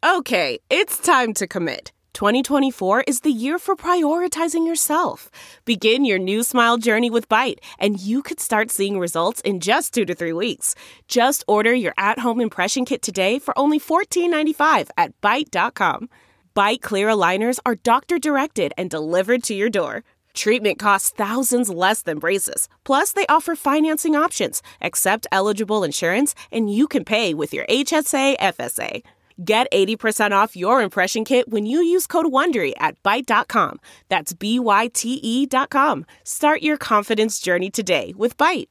Okay, it's time to commit. 2024 is the year for prioritizing yourself. Begin your new smile journey with Byte, and you could start seeing results in just 2 to 3 weeks. Just order your at-home impression kit today for only $14.95 at Byte.com. Byte Clear aligners are doctor-directed and delivered to your door. Treatment costs thousands less than braces. Plus, they offer financing options, accept eligible insurance, and you can pay with your HSA, FSA. Get 80% off your impression kit when you use code WONDERY at Byte.com. That's BYTE.com. Start your confidence journey today with Byte.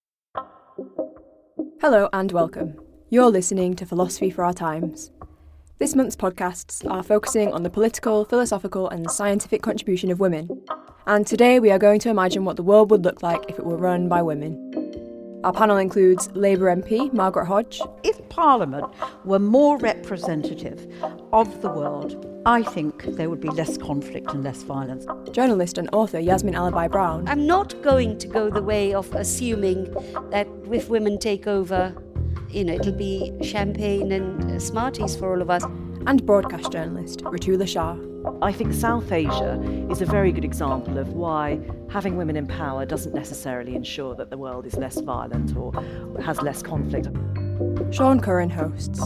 Hello and welcome. You're listening to Philosophy for Our Times. This month's podcasts are focusing on the political, philosophical and scientific contribution of women. And today we are going to imagine what the world would look like if it were run by women. Our panel includes Labour MP Margaret Hodge. If Parliament were more representative of the world, I think there would be less conflict and less violence. Journalist and author Yasmin Alibhai-Brown. I'm not going to go the way of assuming that if women take over, it'll be champagne and Smarties for all of us. And broadcast journalist Ritula Shah. I think South Asia is a very good example of why having women in power doesn't necessarily ensure that the world is less violent or has less conflict. Sean Curran hosts.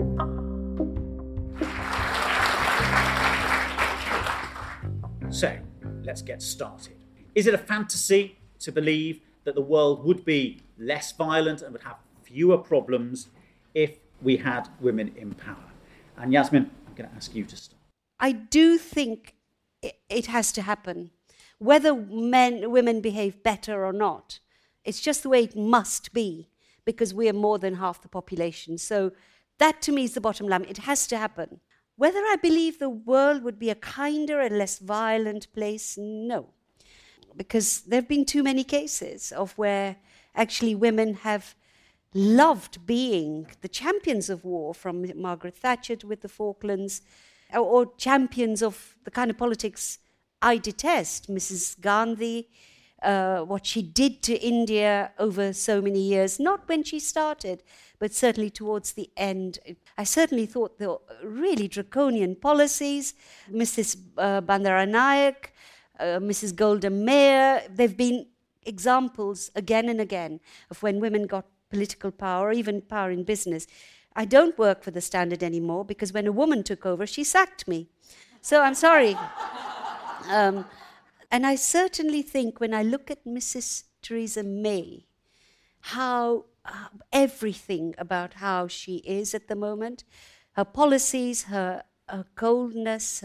So, let's get started. Is it a fantasy to believe that the world would be less violent and would have fewer problems if we had women in power? And Yasmin, I'm going to ask you to start. I do think it has to happen. Whether women behave better or not, it's just the way it must be, because we are more than half the population. So that to me is the bottom line. It has to happen. Whether I believe the world would be a kinder and less violent place, no. Because there have been too many cases of where actually women have loved being the champions of war, from Margaret Thatcher with the Falklands, or champions of the kind of politics I detest, Mrs. Gandhi, what she did to India over so many years, not when she started, but certainly towards the end. I certainly thought the really draconian policies, Mrs. Bandaranaike, Mrs. Golda Meir, they've been examples again and again of when women got political power, even power in business. I don't work for the Standard anymore because when a woman took over, she sacked me. So I'm sorry. And I certainly think when I look at Mrs. Theresa May, how everything about how she is at the moment, her policies, her coldness,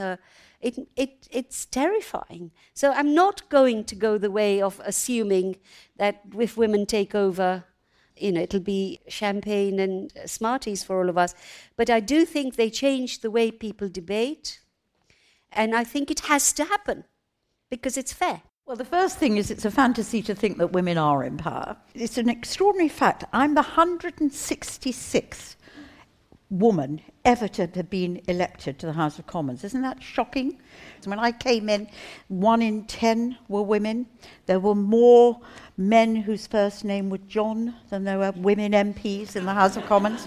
it's terrifying. So I'm not going to go the way of assuming that if women take over, it'll be champagne and Smarties for all of us. But I do think they changed the way people debate. And I think it has to happen because it's fair. Well, the first thing is it's a fantasy to think that women are in power. It's an extraordinary fact. I'm the 166th woman ever to have been elected to the House of Commons. Isn't that shocking? So when I came in, 1 in 10 were women. There were more men whose first name was John than there were women MPs in the House of Commons.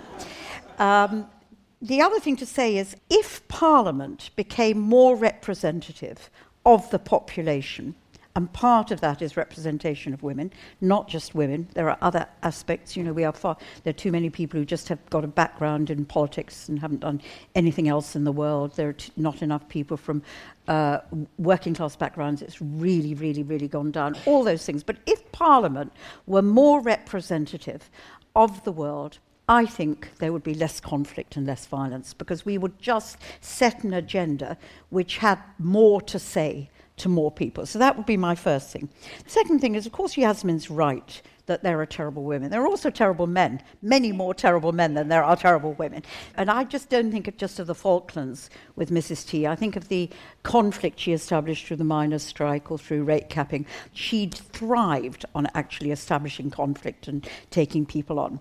The other thing to say is if Parliament became more representative of the population, and part of that is representation of women, not just women. There are other aspects. There are too many people who just have got a background in politics and haven't done anything else in the world. There are not enough people from working class backgrounds. It's really, really, really gone down. All those things. But if Parliament were more representative of the world, I think there would be less conflict and less violence, because we would just set an agenda which had more to say to more people. So that would be my first thing. The second thing is, of course, Yasmin's right that there are terrible women. There are also terrible men, many more terrible men than there are terrible women. And I just don't think of the Falklands with Mrs. T. I think of the conflict she established through the miners' strike or through rate capping. She'd thrived on actually establishing conflict and taking people on.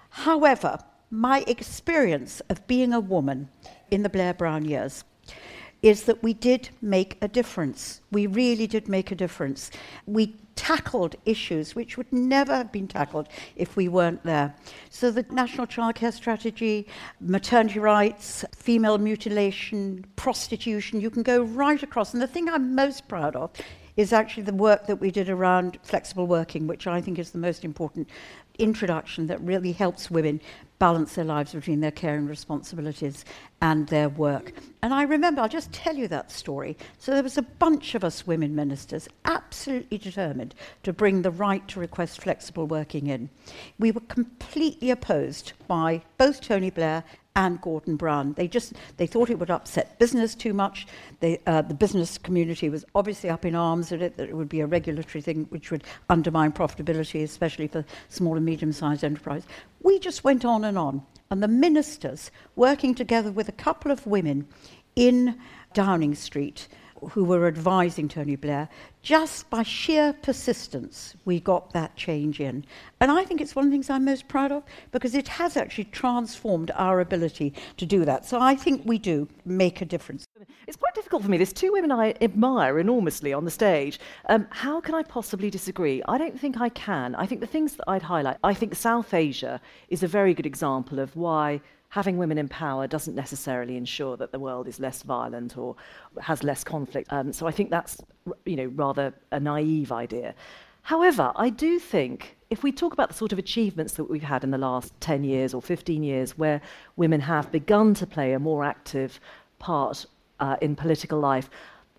However, my experience of being a woman in the Blair Brown years is that we did make a difference. We really did make a difference. We tackled issues which would never have been tackled if we weren't there. So the National Childcare Strategy, maternity rights, female mutilation, prostitution, you can go right across. And the thing I'm most proud of is actually the work that we did around flexible working, which I think is the most important introduction that really helps women balance their lives between their caring responsibilities and their work. And I remember, I'll just tell you that story. So there was a bunch of us women ministers absolutely determined to bring the right to request flexible working in. We were completely opposed by both Tony Blair and Gordon Brown. They thought it would upset business too much. The business community was obviously up in arms at it, that it would be a regulatory thing which would undermine profitability, especially for small and medium-sized enterprise. We just went on, and the ministers, working together with a couple of women in Downing Street, who were advising Tony Blair, just by sheer persistence, we got that change in. And I think it's one of the things I'm most proud of, because it has actually transformed our ability to do that. So I think we do make a difference. It's quite difficult for me. There's two women I admire enormously on the stage. How can I possibly disagree? I don't think I can. I think the things that I'd highlight, I think South Asia is a very good example of why having women in power doesn't necessarily ensure that the world is less violent or has less conflict. So I think that's, rather a naive idea. However, I do think if we talk about the sort of achievements that we've had in the last 10 years or 15 years where women have begun to play a more active part in political life,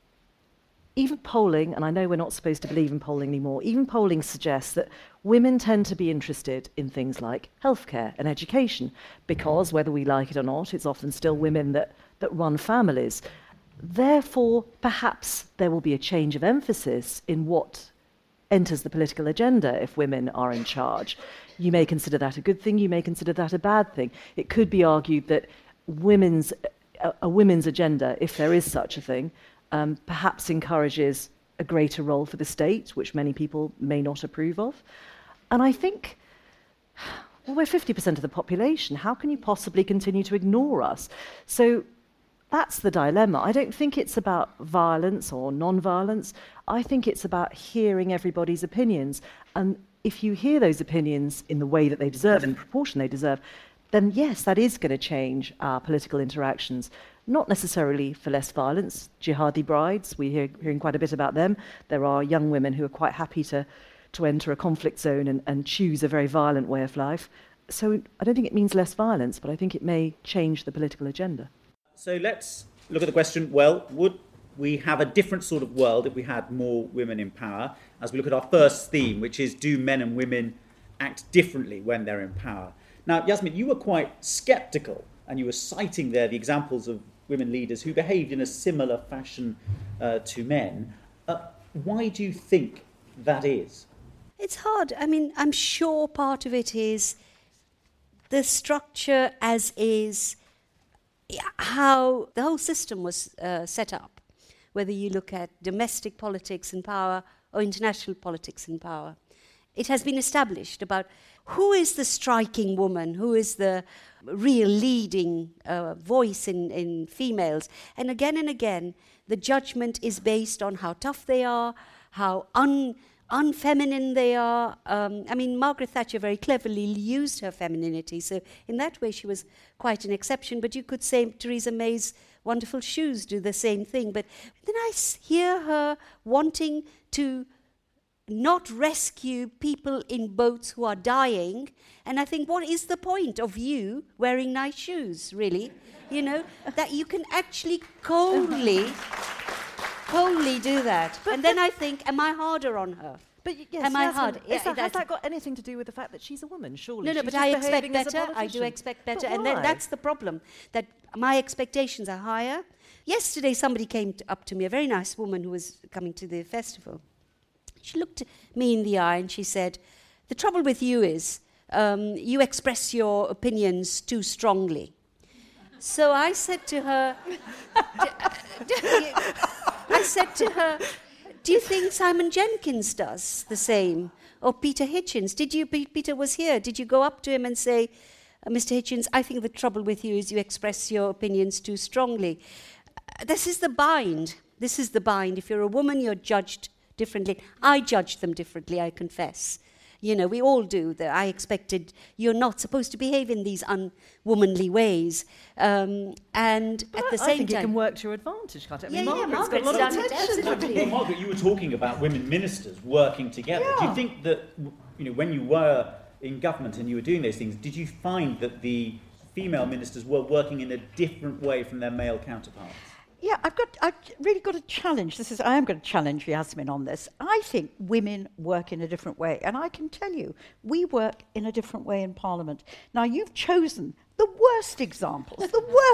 even polling, and I know we're not supposed to believe in polling anymore, even polling suggests that women tend to be interested in things like healthcare and education, because whether we like it or not, it's often still women that run families. Therefore, perhaps there will be a change of emphasis in what enters the political agenda if women are in charge. You may consider that a good thing, you may consider that a bad thing. It could be argued that a women's agenda, if there is such a thing, perhaps encourages a greater role for the state, which many people may not approve of. And I think, well, we're 50% of the population. How can you possibly continue to ignore us? So that's the dilemma. I don't think it's about violence or non-violence. I think it's about hearing everybody's opinions. And if you hear those opinions in the way that they deserve, in the proportion they deserve, then yes, that is going to change our political interactions. Not necessarily for less violence. Jihadi brides, we're hearing quite a bit about them. There are young women who are quite happy to enter a conflict zone and choose a very violent way of life. So I don't think it means less violence, but I think it may change the political agenda. So let's look at the question, well, would we have a different sort of world if we had more women in power? As we look at our first theme, which is, do men and women act differently when they're in power? Now, Yasmin, you were quite sceptical, and you were citing there the examples of women leaders who behaved in a similar fashion to men. Why do you think that is? It's hard. I mean, I'm sure part of it is the structure as is, how the whole system was set up, whether you look at domestic politics and power or international politics and power. It has been established about who is the striking woman, who is the real leading voice in females. And again, the judgment is based on how tough they are, how unfeminine they are. Margaret Thatcher very cleverly used her femininity, so in that way she was quite an exception. But you could say Theresa May's wonderful shoes do the same thing. But then I hear her wanting to not rescue people in boats who are dying, and I think, what is the point of you wearing nice shoes, really? That you can actually coldly do that. And then I think, am I harder on her? But yes, am I hard? Has that got anything to do with the fact that she's a woman? Surely. No, but I expect better. I do expect better, and then that's the problem. That my expectations are higher. Yesterday, somebody came up to me, a very nice woman who was coming to the festival. She looked me in the eye and she said, "The trouble with you is you express your opinions too strongly." So I said to her, "Do you think Simon Jenkins does the same? Or Peter Hitchens? Peter was here. Did you go up to him and say, Mr. Hitchens, I think the trouble with you is you express your opinions too strongly?" This is the bind. This is the bind. If you're a woman, you're judged differently. I judge them differently, I confess. You know, we all do. I expected you're not supposed to behave in these unwomanly ways. And at the same time... I think it can work to your advantage, can't it? I mean, Margaret's got a lot of attention. Well, Margaret, you were talking about women ministers working together. Yeah. Do you think that, you know, when you were in government and you were doing those things, did you find that the female ministers were working in a different way from their male counterparts? Yeah, I've really got a challenge. I am going to challenge Yasmin on this. I think women work in a different way, and I can tell you, we work in a different way in Parliament. Now, you've chosen the worst examples,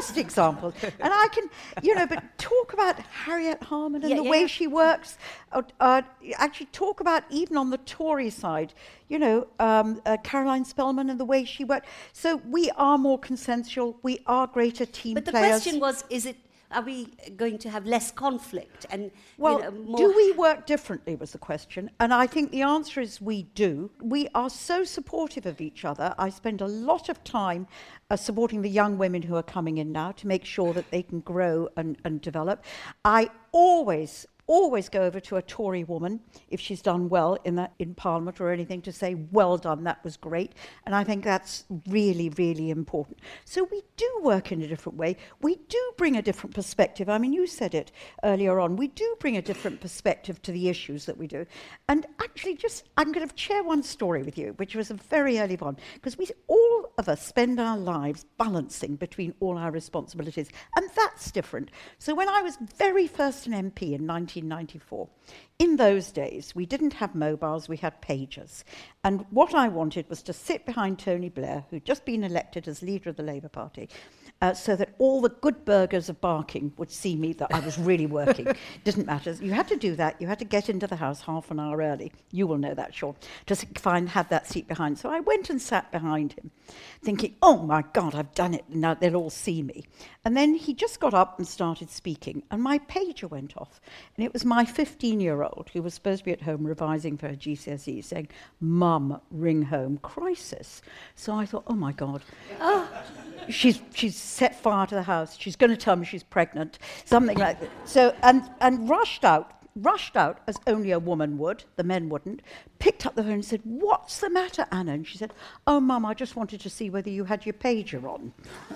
and I can, but talk about Harriet Harman and the way she works. Actually, talk about even on the Tory side, Caroline Spelman and the way she worked. So we are more consensual. We are greater team players. But the question was, are we going to have less conflict? And more... do we work differently was the question. And I think the answer is we do. We are so supportive of each other. I spend a lot of time supporting the young women who are coming in now to make sure that they can grow and develop. I always go over to a Tory woman if she's done well in Parliament or anything to say, well done, that was great. And I think that's really, really important. So we do work in a different way. We do bring a different perspective. I mean, you said it earlier on. We do bring a different perspective to the issues that we do. And actually, I'm going to share one story with you, which was a very early one, because all of us spend our lives balancing between all our responsibilities. And that's different. So when I was very first an MP in 1994. In those days, we didn't have mobiles, we had pagers. And what I wanted was to sit behind Tony Blair, who'd just been elected as leader of the Labour Party, so that all the good burgers of Barking would see me, that I was really working. Didn't matter. You had to do that. You had to get into the house half an hour early. You will know that, Sean, to have that seat behind. So I went and sat behind him, thinking, oh my God, I've done it. Now they'll all see me. And then he just got up and started speaking, and my pager went off. And it was my 15-year-old who was supposed to be at home revising for her GCSE saying, Mum, ring home, crisis. So I thought, oh my God. She's set fire to the house. She's going to tell me she's pregnant, something like that. So, and rushed out as only a woman would, the men wouldn't, picked up the phone and said, what's the matter, Anna? And she said, oh, Mum, I just wanted to see whether you had your pager on.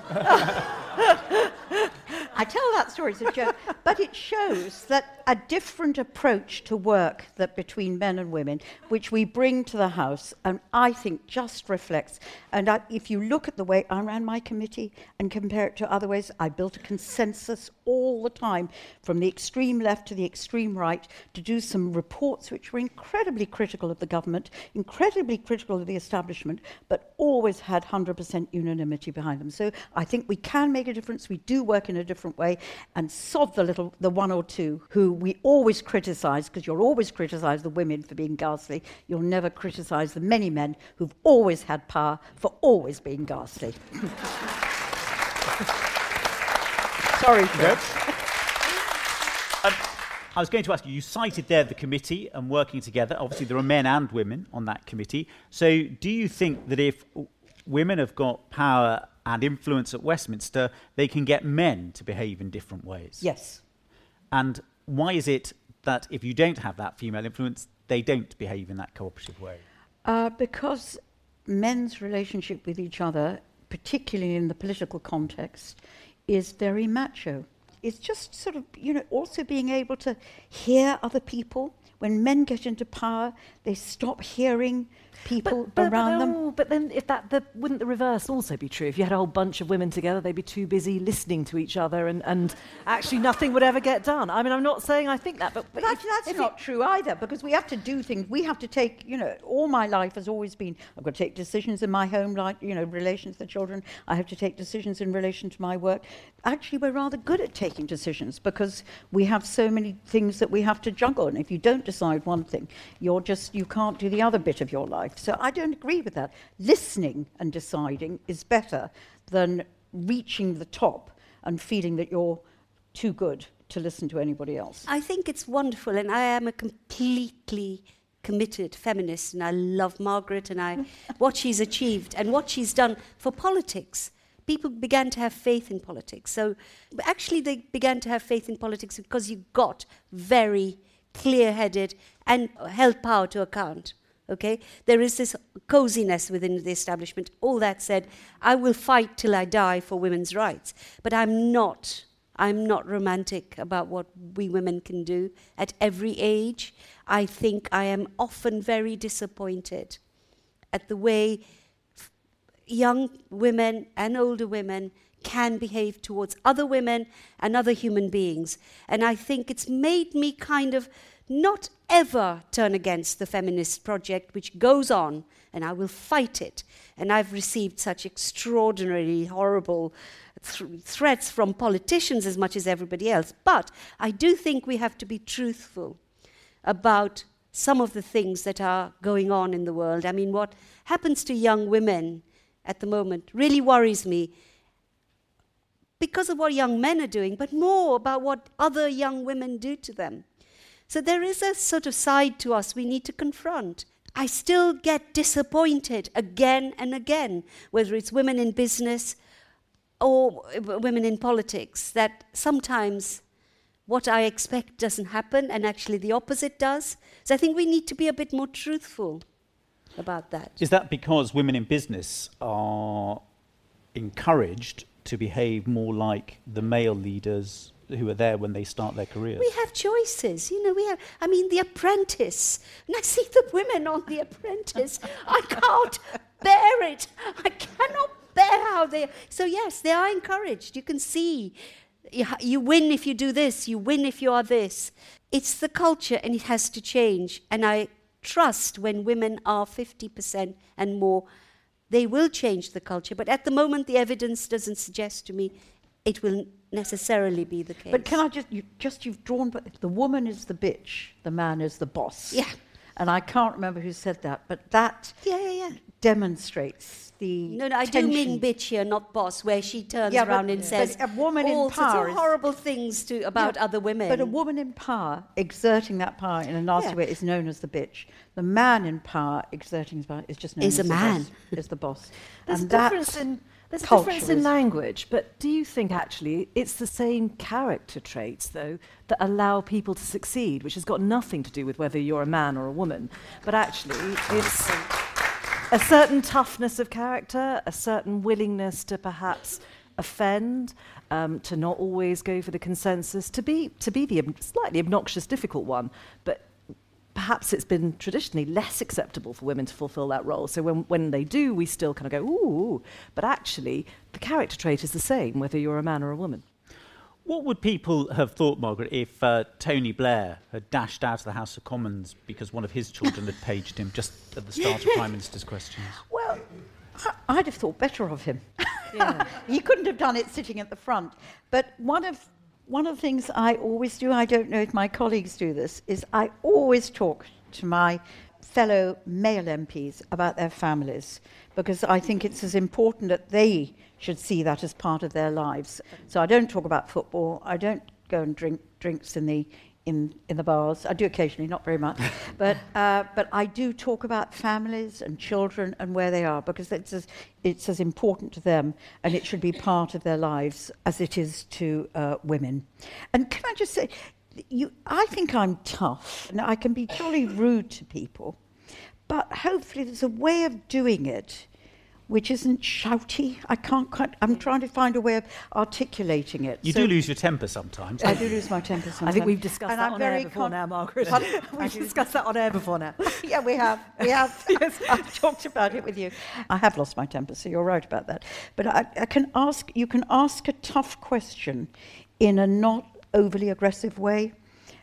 I tell that story as a joke, but it shows that a different approach to work that between men and women, which we bring to the House, and I think just reflects, and if you look at the way I ran my committee and compare it to other ways, I built a consensus all the time, from the extreme left to the extreme right, to do some reports which were incredibly critical of the government, incredibly critical of the establishment, but always had 100% unanimity behind them. So I think we can make a difference. We do work in a different way, and sod the one or two who we always criticise, because you'll always criticise the women for being ghastly. You'll never criticise the many men who've always had power for always being ghastly. Sorry, Chris. I was going to ask you cited there the committee and working together. Obviously, there are men and women on that committee. So do you think that if women have got power and influence at Westminster, they can get men to behave in different ways? Yes. And why is it that if you don't have that female influence, they don't behave in that cooperative way? Because men's relationship with each other, particularly in the political context, is very macho. It's just sort of, also being able to hear other people. When men get into power, they stop hearing people around them. But then wouldn't the reverse also be true? If you had a whole bunch of women together, they'd be too busy listening to each other and actually nothing would ever get done. I mean, I'm not saying I think that, but that's not true either, because we have to do things. We have to take, all my life has always been, I've got to take decisions in my home life, relations to children. I have to take decisions in relation to my work. Actually, we're rather good at taking decisions because we have so many things that we have to juggle. And if you don't decide one thing, you can't do the other bit of your life. So I don't agree with that. Listening and deciding is better than reaching the top and feeling that you're too good to listen to anybody else. I think it's wonderful, and I am a completely committed feminist, and I love Margaret and what she's achieved and what she's done for politics. people began to have faith in politics. So actually they began to have faith in politics because you got very clear-headed and held power to account. Okay? There is this coziness within the establishment. All that said, I will fight till I die for women's rights. But I'm not romantic about what we women can do at every age. I think I am often very disappointed at the way young women and older women can behave towards other women and other human beings. And I think it's made me kind of not ever turn against the feminist project, which goes on, and I will fight it. And I've received such extraordinarily horrible threats from politicians as much as everybody else. But I do think we have to be truthful about some of the things that are going on in the world. I mean, what happens to young women at the moment really worries me because of what young men are doing, but more about what other young women do to them. So there is a sort of side to us we need to confront. I still get disappointed again and again, whether it's women in business or women in politics, that sometimes what I expect doesn't happen and actually the opposite does. So I think we need to be a bit more truthful about that. Is that because women in business are encouraged to behave more like the male leaders who are there when they start their careers? We have choices, The Apprentice. And I see the women on The Apprentice. I can't bear it. I cannot bear how they... So yes, they are encouraged. You can see you win if you do this, you win if you are this. It's the culture and it has to change. And I trust when women are 50% and more, they will change the culture. But at the moment, the evidence doesn't suggest to me it will necessarily be the case. But can I you've drawn, but the woman is the bitch, the man is the boss. Yeah. And I can't remember who said that, but that demonstrates the No, I tension. do mean bitch here, not boss, where she turns around and says a woman all in power sorts of horrible things about other women. But a woman in power, exerting that power in a nasty way, is known as the bitch. The man in power, exerting his power, is just known as a man. Is the boss. There's And a difference in language, but do you think actually it's the same character traits, though, that allow people to succeed, which has got nothing to do with whether you're a man or a woman, but actually it's a certain toughness of character, a certain willingness to perhaps offend, to not always go for the consensus, to be the slightly obnoxious, difficult one, but perhaps it's been traditionally less acceptable for women to fulfill that role. So when they do, we still kind of go, ooh, but actually the character trait is the same, whether you're a man or a woman. What would people have thought, Margaret, if Tony Blair had dashed out of the House of Commons because one of his children had paged him just at the start of Prime Minister's questions? Well, I'd have thought better of him. Yeah. He couldn't have done it sitting at the front. But one of the things I always do, I don't know if my colleagues do this, is I always talk to my fellow male MPs about their families, because I think it's as important that they should see that as part of their lives. So I don't talk about football. I don't go and drink drinks in the bars. I do occasionally, not very much. But I do talk about families and children and where they are, because it's as important to them, and it should be part of their lives as it is to women. And can I just say, I think I'm tough, and I can be jolly rude to people, but hopefully there's a way of doing it which isn't shouty. I'm trying to find a way of articulating it. You do lose your temper sometimes. I do lose my temper sometimes. I think we've discussed that on air before now, Margaret. We've discussed that on air before now. Yeah, we have. Yes. I've talked about it with you. I have lost my temper, so you're right about that. But you can ask a tough question in a not overly aggressive way.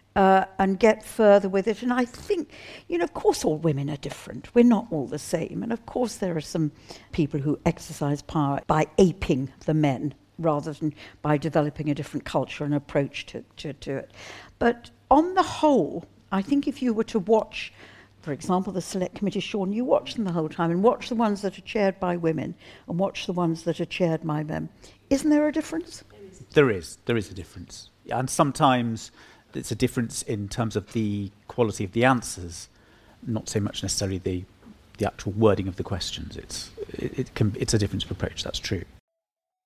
And get further with it. And I think, of course all women are different. We're not all the same. And of course there are some people who exercise power by aping the men rather than by developing a different culture and approach to it. But on the whole, I think if you were to watch, for example, the Select Committee, Sean, you watch them the whole time and watch the ones that are chaired by women and watch the ones that are chaired by men. Isn't there a difference? There is a difference. And sometimes it's a difference in terms of the quality of the answers, not so much necessarily the actual wording of the questions. It's a difference of approach, that's true.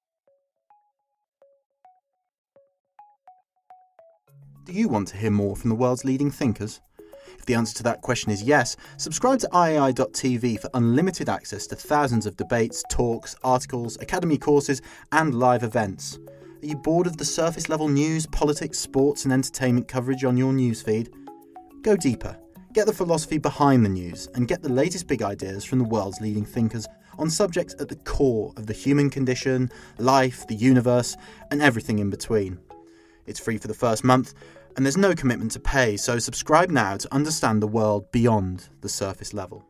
Do you want to hear more from the world's leading thinkers? If the answer to that question is yes, subscribe to iai.tv for unlimited access to thousands of debates, talks, articles, academy courses and live events. Are you bored of the surface level news, politics, sports and entertainment coverage on your newsfeed? Go deeper, get the philosophy behind the news and get the latest big ideas from the world's leading thinkers on subjects at the core of the human condition, life, the universe and everything in between. It's free for the first month and there's no commitment to pay, so subscribe now to understand the world beyond the surface level.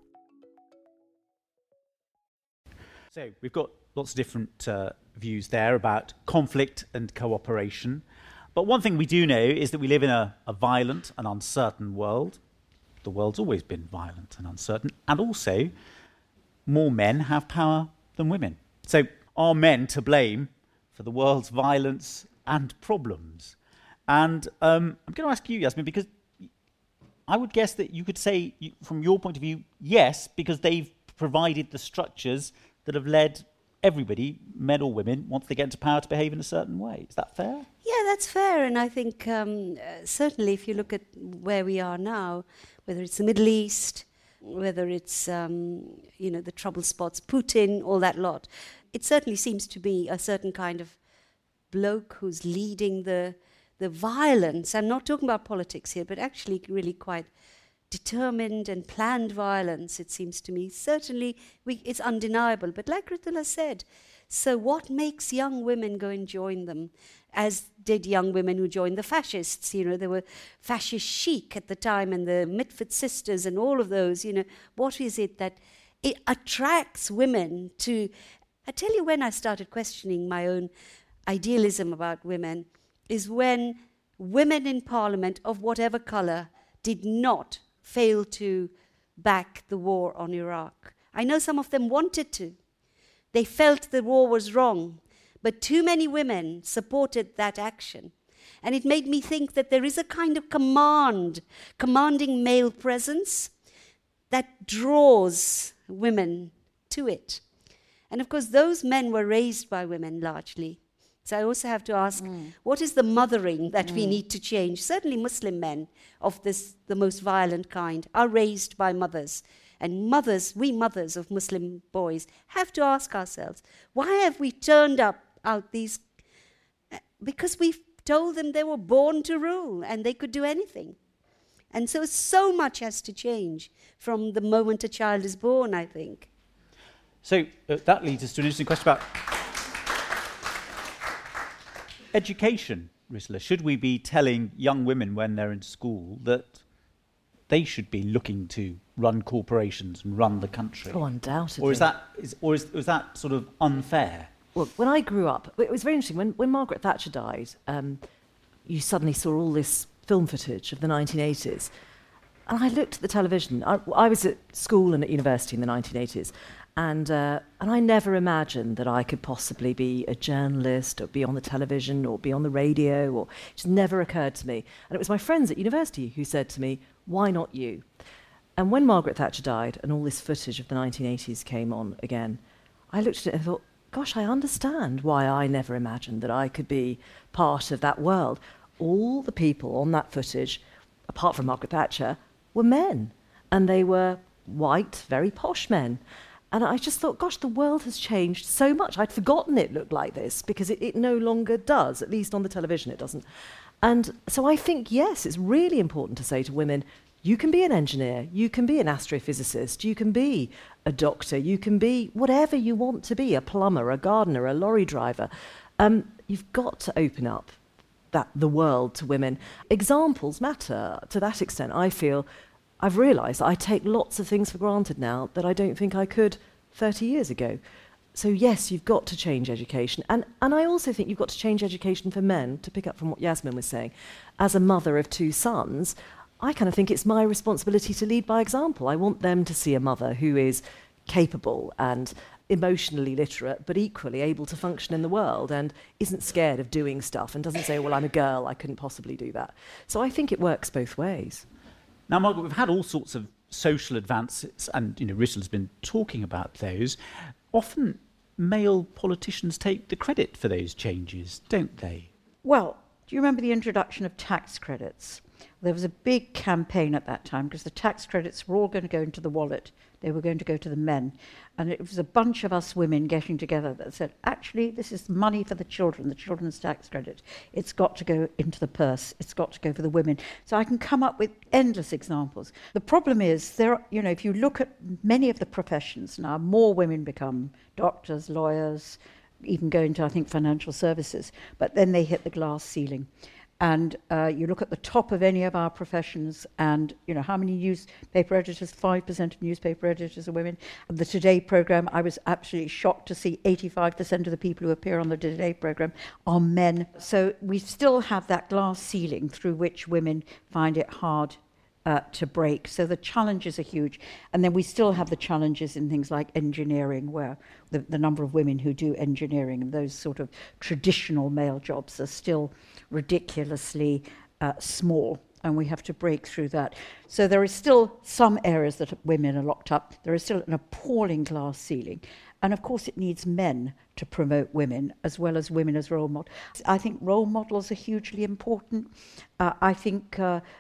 So we've got lots of different views there about conflict and cooperation. But one thing we do know is that we live in a violent and uncertain world. The world's always been violent and uncertain. And also, more men have power than women. So are men to blame for the world's violence and problems? And I'm going to ask you, Yasmin, because I would guess that you could say, from your point of view, yes, because they've provided the structures that have led everybody, men or women, once they get into power, to behave in a certain way. Is that fair? Yeah, that's fair. And I think certainly if you look at where we are now, whether it's the Middle East, whether it's, the trouble spots, Putin, all that lot, it certainly seems to be a certain kind of bloke who's leading the violence. I'm not talking about politics here, but actually really quite determined and planned violence, it seems to me. Certainly, it's undeniable. But like Ritula said, so what makes young women go and join them, as did young women who joined the fascists? There were fascist chic at the time and the Mitford sisters and all of those. What is it that it attracts women to... I tell you, when I started questioning my own idealism about women is when women in parliament of whatever colour did not fail to back the war on Iraq. I know some of them wanted to. They felt the war was wrong, but too many women supported that action. And it made me think that there is a kind of commanding male presence that draws women to it. And of course, those men were raised by women largely. So I also have to ask, what is the mothering that we need to change? Certainly Muslim men of the most violent kind are raised by mothers. And we mothers of Muslim boys have to ask ourselves, why have we turned out these... Because we've told them they were born to rule and they could do anything. And so much has to change from the moment a child is born, I think. So that leads us to an interesting question about... education, Ritula. Should we be telling young women when they're in school that they should be looking to run corporations and run the country? Oh, undoubtedly. Or is that sort of unfair? Well, when I grew up, it was very interesting. When Margaret Thatcher died, you suddenly saw all this film footage of the 1980s. And I looked at the television. I was at school and at university in the 1980s. And I never imagined that I could possibly be a journalist or be on the television or be on the radio. It just never occurred to me. And it was my friends at university who said to me, why not you? And when Margaret Thatcher died and all this footage of the 1980s came on again, I looked at it and thought, gosh, I understand why I never imagined that I could be part of that world. All the people on that footage, apart from Margaret Thatcher, were men. And they were white, very posh men. And I just thought, gosh, the world has changed so much. I'd forgotten it looked like this because it no longer does, at least on the television it doesn't. And so I think, yes, it's really important to say to women, you can be an engineer, you can be an astrophysicist, you can be a doctor, you can be whatever you want to be, a plumber, a gardener, a lorry driver. You've got to open up the world to women. Examples matter to that extent. I feel I've realised that I take lots of things for granted now that I don't think I could 30 years ago. So yes, you've got to change education. And I also think you've got to change education for men, to pick up from what Yasmin was saying. As a mother of 2 sons, I kind of think it's my responsibility to lead by example. I want them to see a mother who is capable and emotionally literate, but equally able to function in the world and isn't scared of doing stuff and doesn't say, well, I'm a girl, I couldn't possibly do that. So I think it works both ways. Now, Margaret, we've had all sorts of social advances, and Ritula's been talking about those. Often male politicians take the credit for those changes, don't they? Well, Do you remember the introduction of tax credits? There was a big campaign at that time because the tax credits were all going to go into the wallet. They were going to go to the men. And it was a bunch of us women getting together that said, actually, this is money for the children's tax credit. It's got to go into the purse. It's got to go for the women. So I can come up with endless examples. The problem is, if you look at many of the professions now, more women become doctors, lawyers, even go into, I think, financial services. But then they hit the glass ceiling. And you look at the top of any of our professions and, how many newspaper editors, 5% of newspaper editors are women. The Today programme, I was absolutely shocked to see 85% of the people who appear on the Today programme are men. So we still have that glass ceiling through which women find it hard to break. So the challenges are huge. And then we still have the challenges in things like engineering, where the number of women who do engineering and those sort of traditional male jobs are still ridiculously small, and we have to break through that. So there is still some areas that women are locked up. There is still an appalling glass ceiling. And of course it needs men to promote women as well as women as role models. I think role models are hugely important. I think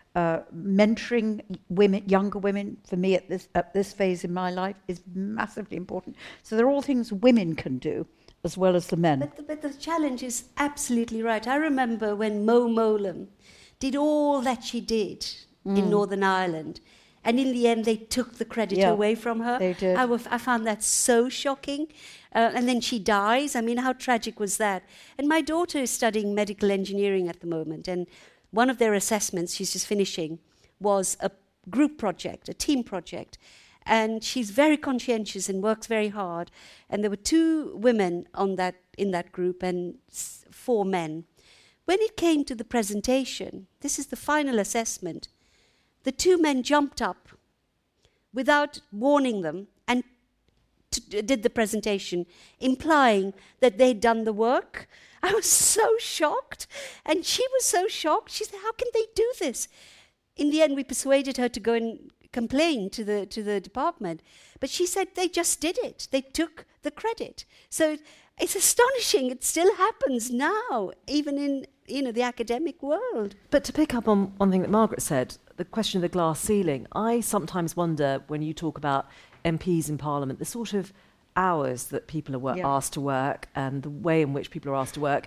mentoring women, younger women, for me at this phase in my life is massively important. So they're all things women can do as well as the men. But the challenge is absolutely right. I remember when Mo Mowlam did all that she did in Northern Ireland, and in the end they took the credit away from her. They did. I found that so shocking. And then she dies. I mean, how tragic was that? And my daughter is studying medical engineering at the moment, and one of their assessments, she's just finishing, was a group project, a team project. And she's very conscientious and works very hard. And there were 2 women in that group and 4 men. When it came to the presentation, this is the final assessment, the 2 men jumped up without warning them and did the presentation, implying that they'd done the work. I was so shocked, and she was so shocked. She said, how can they do this? In the end, we persuaded her to go and complain to the department. But she said they just did it. They took the credit. So it's astonishing. It still happens now, even in the academic world. But to pick up on one thing that Margaret said, the question of the glass ceiling, I sometimes wonder when you talk about MPs in Parliament, the sort of hours that people are asked to work and the way in which people are asked to work.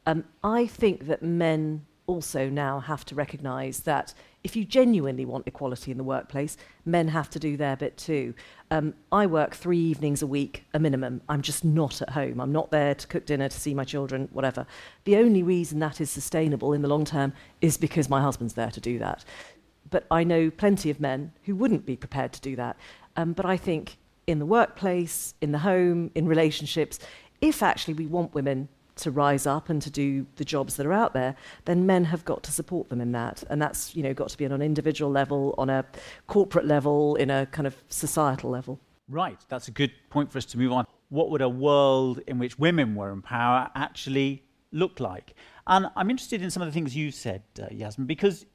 I think that men also now have to recognise that if you genuinely want equality in the workplace, men have to do their bit too. I work 3 evenings a week, a minimum. I'm just not at home. I'm not there to cook dinner, to see my children, whatever. The only reason that is sustainable in the long term is because my husband's there to do that. But I know plenty of men who wouldn't be prepared to do that. But I think in the workplace, in the home, in relationships, if actually we want women to rise up and to do the jobs that are out there, then men have got to support them in that. And that's, got to be on an individual level, on a corporate level, in a kind of societal level. Right, that's a good point for us to move on. What would a world in which women were in power actually look like? And I'm interested in some of the things you said, Yasmin, because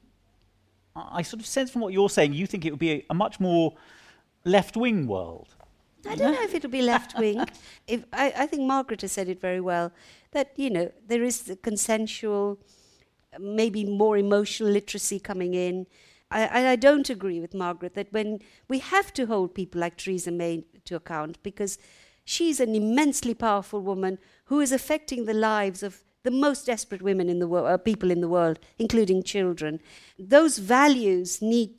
I sort of sense from what you're saying, you think it would be a much more left-wing world. I don't know if it'll be left-wing. I think Margaret has said it very well, that, there is the consensual, maybe more emotional literacy coming in. I don't agree with Margaret that when we have to hold people like Theresa May to account, because she's an immensely powerful woman who is affecting the lives of the most desperate women in the world, people in the world, including children. Those values need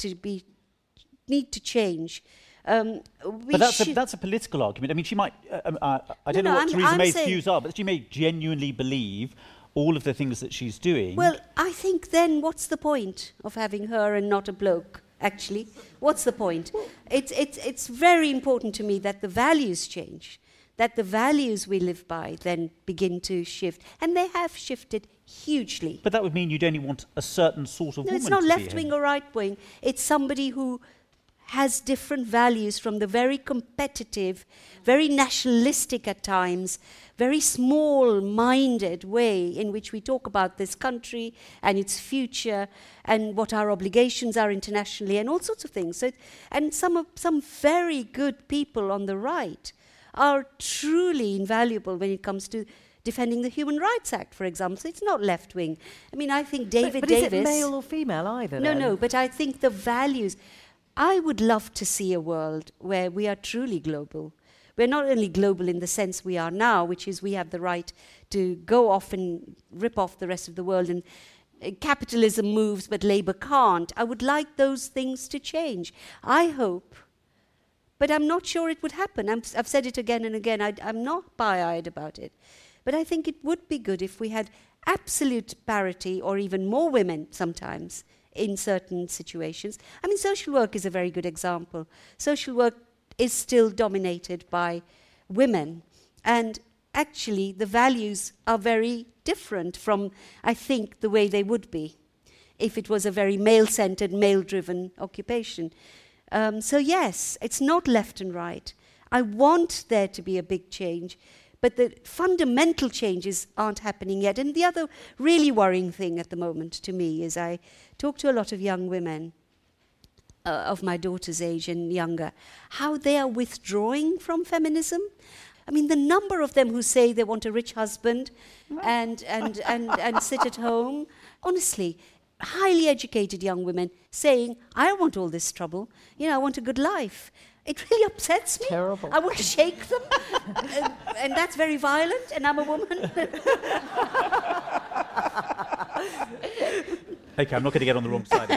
to change. But that's a political argument. I mean, she might. I don't know what Theresa May's views are, but she may genuinely believe all of the things that she's doing. Well, I think then what's the point of having her and not a bloke? Actually, what's the point? It's very important to me that the values change, that the values we live by then begin to shift, and they have shifted hugely. But that would mean you'd only want a certain sort of woman. It's not left wing or right wing. It's somebody who has different values, from the very competitive, very nationalistic at times, very small-minded way in which we talk about this country and its future and what our obligations are internationally and all sorts of things. So, and some very good people on the right are truly invaluable when it comes to defending the Human Rights Act, for example. So it's not left-wing. I mean, I think David Davis... But is it male or female either? No, but I think the values... I would love to see a world where we are truly global. We're not only global in the sense we are now, which is we have the right to go off and rip off the rest of the world, and capitalism moves but Labour can't. I would like those things to change. I hope, but I'm not sure it would happen. I've said it again and again. I'm not pie-eyed about it. But I think it would be good if we had absolute parity, or even more women sometimes, in certain situations. I mean, social work is a very good example. Social work is still dominated by women. And actually, the values are very different from, I think, the way they would be if it was a very male-centered, male-driven occupation. So yes, it's not left and right. I want there to be a big change, but the fundamental changes aren't happening yet. And the other really worrying thing at the moment to me is I talk to a lot of young women of my daughter's age and younger, how they are withdrawing from feminism. I mean, the number of them who say they want a rich husband and sit at home, honestly, highly educated young women saying, I don't want all this trouble, I want a good life. It really upsets me. Terrible. I want to shake them, and that's very violent, and I'm a woman. Okay, I'm not going to get on the wrong side of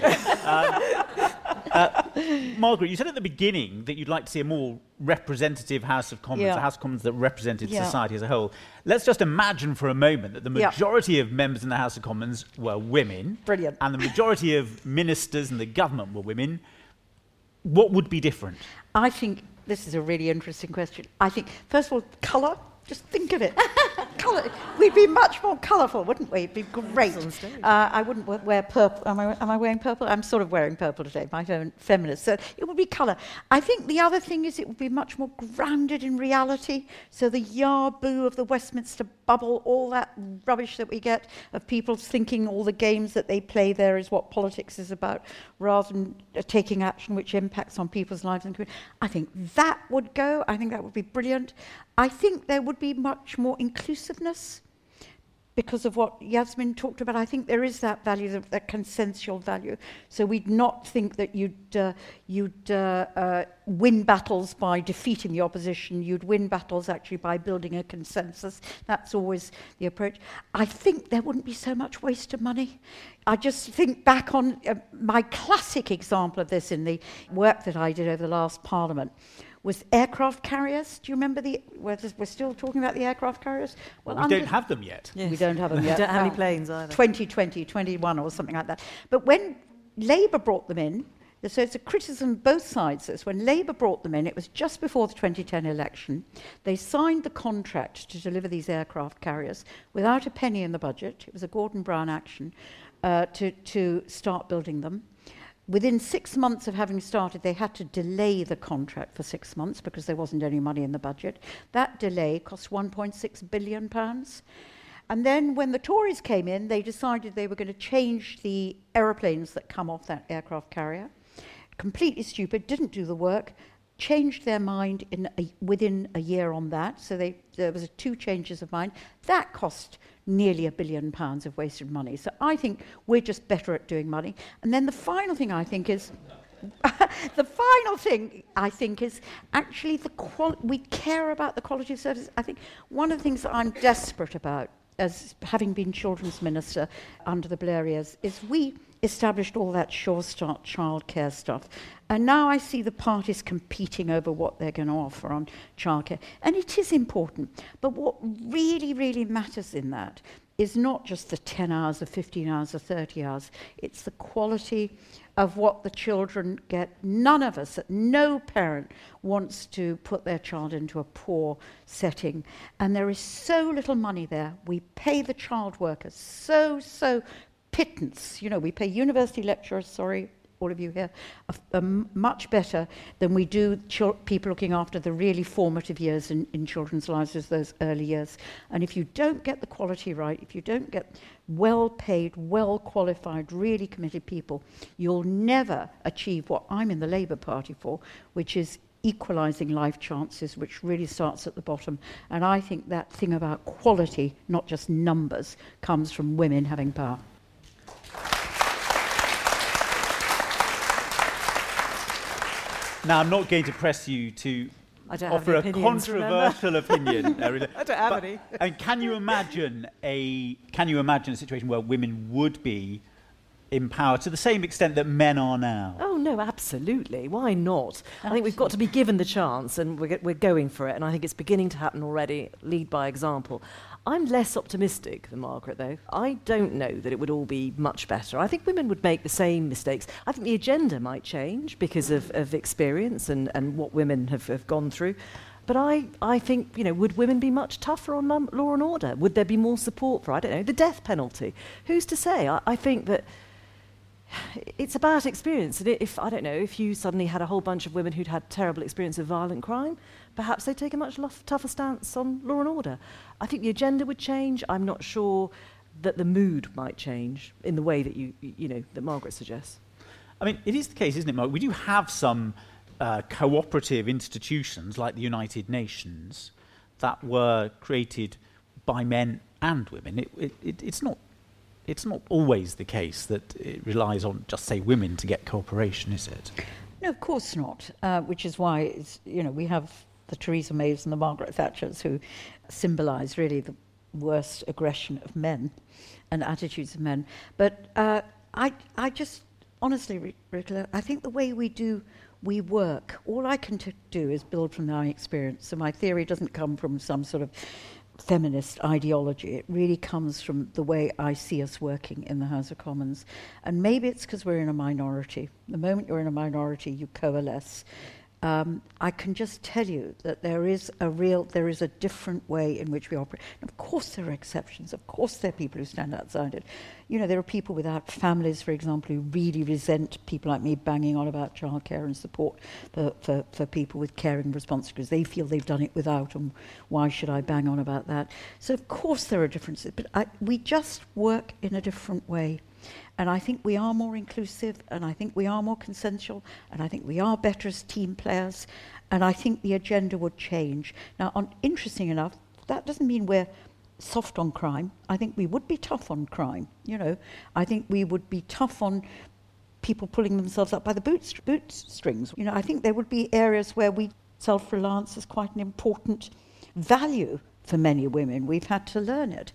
it. Margaret, you said at the beginning that you'd like to see a more representative House of Commons, a House of Commons that represented society as a whole. Let's just imagine for a moment that the majority of members in the House of Commons were women. Brilliant. And the majority of ministers in the government were women. What would be different? I think this is a really interesting question. I think, first of all, colour. Just think of it. Colour. We'd be much more colourful, wouldn't we? It'd be great. I wouldn't wear purple. Am I wearing purple? I'm sort of wearing purple today. My own feminist. So it would be colour. I think the other thing is it would be much more grounded in reality. So the yah-boo of the Westminster bubble, all that rubbish that we get of people thinking all the games that they play there is what politics is about, rather than taking action which impacts on people's lives. I think that would go. I think that would be brilliant. I think there would be much more inclusiveness because of what Yasmin talked about. I think there is that value, that consensual value. So we'd not think that you'd win battles by defeating the opposition. You'd win battles actually by building a consensus. That's always the approach. I think there wouldn't be so much waste of money. I just think back on my classic example of this in the work that I did over the last Parliament was aircraft carriers. Do you remember we're still talking about the aircraft carriers? Well, we don't have them yet. Yes. We don't have them yet. We don't have any planes either. 2020, 21 or something like that. But when Labour brought them in, so it's a criticism on both sides. So when Labour brought them in, it was just before the 2010 election. They signed the contract to deliver these aircraft carriers without a penny in the budget. It was a Gordon Brown action to start building them. Within 6 months of having started, they had to delay the contract for 6 months because there wasn't any money in the budget. That delay cost £1.6 billion. And then when the Tories came in, they decided they were going to change the aeroplanes that come off that aircraft carrier. Completely stupid, didn't do the work, changed their mind within a year on that. So there was 2 changes of mind. That cost nearly £1 billion of wasted money. So I think we're just better at doing money. And then the final thing I think is actually we care about the quality of service. I think one of the things that I'm desperate about, as having been children's minister under the Blair years, is we established all that Sure Start childcare stuff. And now I see the parties competing over what they're going to offer on childcare. And it is important. But what really, really matters in that is not just the 10 hours or 15 hours or 30 hours. It's the quality of what the children get. None of us, no parent wants to put their child into a poor setting. And there is so little money there. We pay the child workers so pittance. We pay university lecturers, all of you here, much better than we do people looking after the really formative years in children's lives, as those early years. And if you don't get the quality right, if you don't get well-paid, well-qualified, really committed people, you'll never achieve what I'm in the Labour Party for, which is equalising life chances, which really starts at the bottom. And I think that thing about quality, not just numbers, comes from women having power. Now, I'm not going to press you to offer a controversial opinion. I don't have any. I mean, can you imagine a situation where women would be in power to the same extent that men are now? Oh, no, absolutely. Why not? I think we've got to be given the chance, and we're going for it, and I think it's beginning to happen already. Lead by example. I'm less optimistic than Margaret, though. I don't know that it would all be much better. I think women would make the same mistakes. I think the agenda might change because of experience and what women have gone through. But I think, would women be much tougher on law and order? Would there be more support for, I don't know, the death penalty? Who's to say? I think that it's about experience. And if you suddenly had a whole bunch of women who'd had terrible experience of violent crime, perhaps they'd take a much tougher stance on law and order. I think the agenda would change. I'm not sure that the mood might change in the way that that Margaret suggests. I mean, it is the case, isn't it, Mark? We do have some cooperative institutions like the United Nations that were created by men and women. It's not always the case that it relies on just, say, women to get cooperation, is it? No, of course not, which is why we have the Theresa Mays and the Margaret Thatchers who symbolise really the worst aggression of men and attitudes of men. But I just, honestly, Rita, I think the way we work, all I can do is build from my experience. So my theory doesn't come from some sort of feminist ideology. It really comes from the way I see us working in the House of Commons. And maybe it's because we're in a minority. The moment you're in a minority, you coalesce. I can just tell you that there is a different way in which we operate. And of course there are exceptions. Of course there are people who stand outside it. There are people without families, for example, who really resent people like me banging on about childcare and support for people with caring responsibilities. They feel they've done it without, and why should I bang on about that? So of course there are differences, but we just work in a different way. And I think we are more inclusive, and I think we are more consensual, and I think we are better as team players, and I think the agenda would change. Now, interesting enough, that doesn't mean we're soft on crime. I think we would be tough on crime, I think we would be tough on people pulling themselves up by the bootstrings. I think there would be areas where self-reliance is quite an important value for many women. We've had to learn it.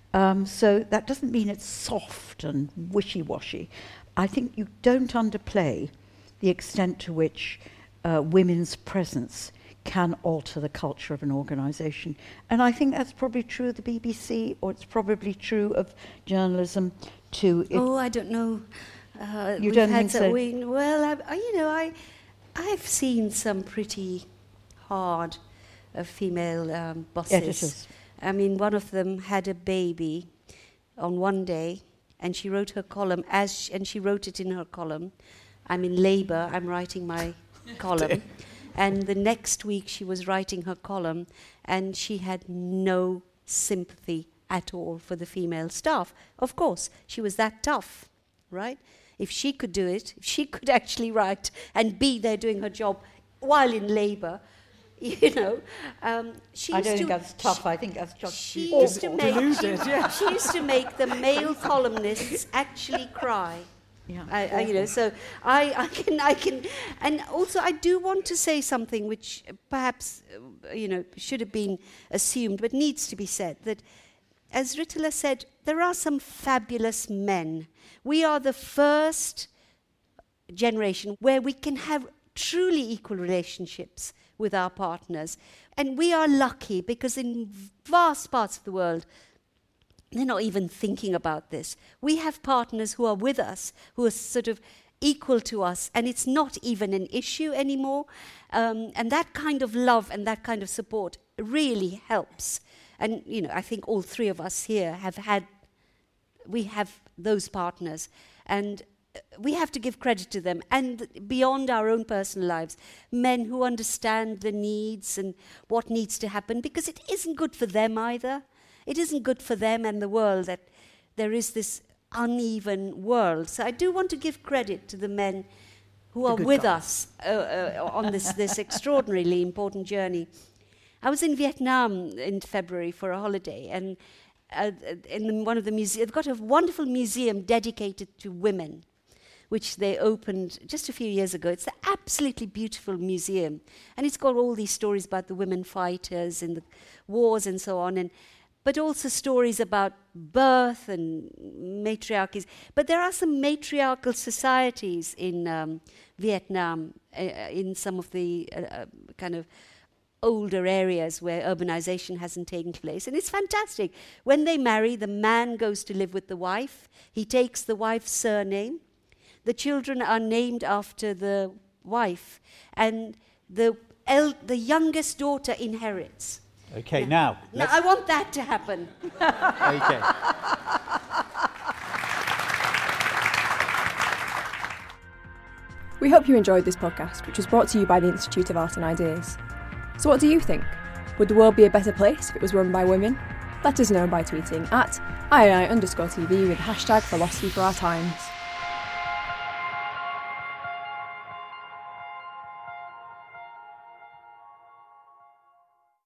So that doesn't mean it's soft and wishy-washy. I think you don't underplay the extent to which women's presence can alter the culture of an organisation. And I think that's probably true of the BBC, or it's probably true of journalism too. I don't know. You don't think so? I've seen some pretty hard female bosses. Editors. I mean, one of them had a baby on one day, and she wrote her column, and she wrote it in her column, I'm in labour, I'm writing my column. And the next week she was writing her column, and she had no sympathy at all for the female staff. Of course, she was that tough, right? If she could do it, if she could actually write and be there doing her job while in labour, she I don't think that's tough. I think that's just she used to make the male columnists actually cry. Yeah. So I can, and also I do want to say something which perhaps should have been assumed, but needs to be said. That, as Ritala said, there are some fabulous men. We are the first generation where we can have truly equal relationships with our partners. And we are lucky because in vast parts of the world, they're not even thinking about this. We have partners who are with us, who are sort of equal to us, and it's not even an issue anymore. And that kind of love and that kind of support really helps. And, I think all three of us here we have those partners. And we have to give credit to them, and beyond our own personal lives, men who understand the needs and what needs to happen, because it isn't good for them either. It isn't good for them and the world that there is this uneven world. So I do want to give credit to the men who are with us on this extraordinarily important journey. I was in Vietnam in February for a holiday, and in one of the museums, they've got a wonderful museum dedicated to women, which they opened just a few years ago. It's an absolutely beautiful museum, and it's got all these stories about the women fighters in the wars and so on, but also stories about birth and matriarchies. But there are some matriarchal societies in Vietnam, in some of the kind of older areas where urbanization hasn't taken place. And it's fantastic. When they marry, the man goes to live with the wife. He takes the wife's surname. The children are named after the wife. And the youngest daughter inherits. Okay, now I want that to happen. Okay. We hope you enjoyed this podcast, which was brought to you by the Institute of Art and Ideas. So what do you think? Would the world be a better place if it was run by women? Let us know by tweeting at @II_TV with the hashtag Philosophy for Our Times.